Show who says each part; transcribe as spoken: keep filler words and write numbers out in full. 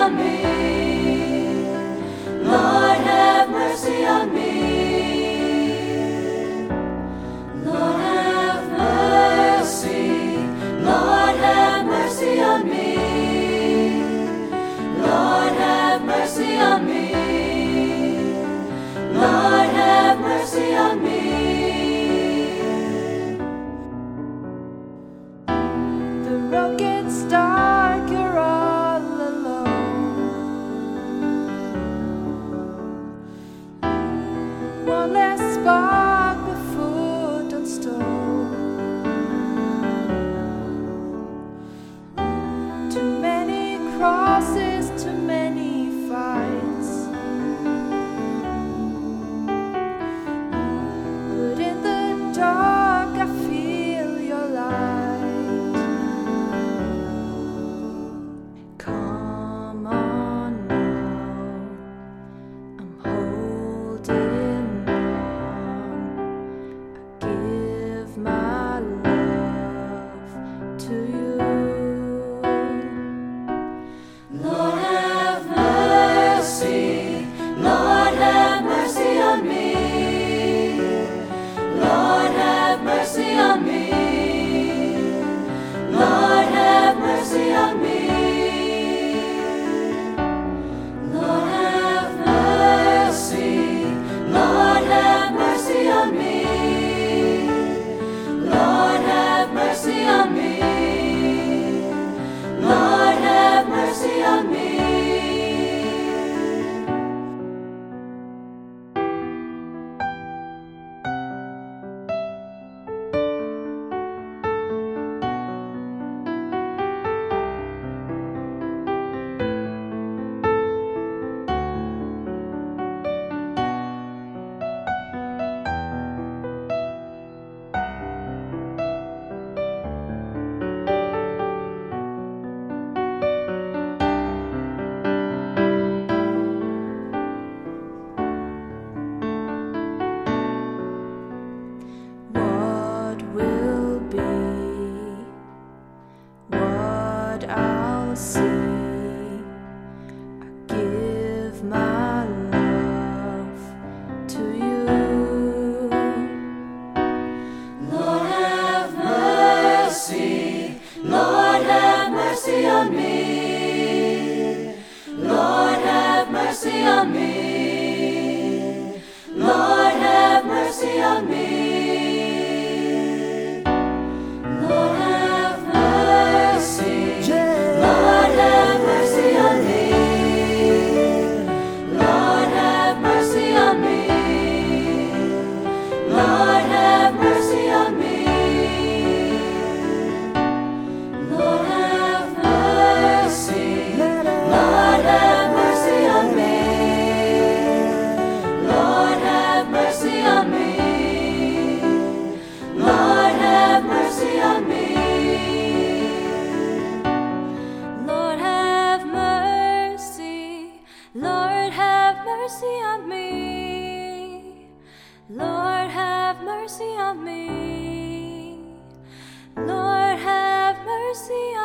Speaker 1: on me. Lord, have mercy on me. Lord, have mercy. Lord, have mercy on me. Lord, have mercy on me. Lord, have mercy on me.
Speaker 2: The road gets dark, you're all alone. One last spark before dawn's stone. Too many crosses, too many fights. But in the dark I feel your light. Come on now, I'm holding on. I give my love to you.
Speaker 1: Lord, have mercy. Lord, have mercy on me. Lord, have mercy on me. Lord, have mercy on me. Lord, have mercy. Lord, have mercy on me. Lord, have mercy on me. Lord, have mercy on me.
Speaker 2: What will be, what I'll see. I give my love to you.
Speaker 1: Lord, have mercy. Lord, have mercy on me. Lord, have mercy on me. Lord, have mercy on me. Lord, have mercy. Lord, have mercy on me. Lord, have mercy on me. Lord, have mercy on me. Lord, have mercy. Lord, have mercy on me. Lord, have mercy on me. Lord, have mercy on me.
Speaker 2: Lord, have mercy. Lord, have mercy on me. Lord, have mercy on me. Lord, have mercy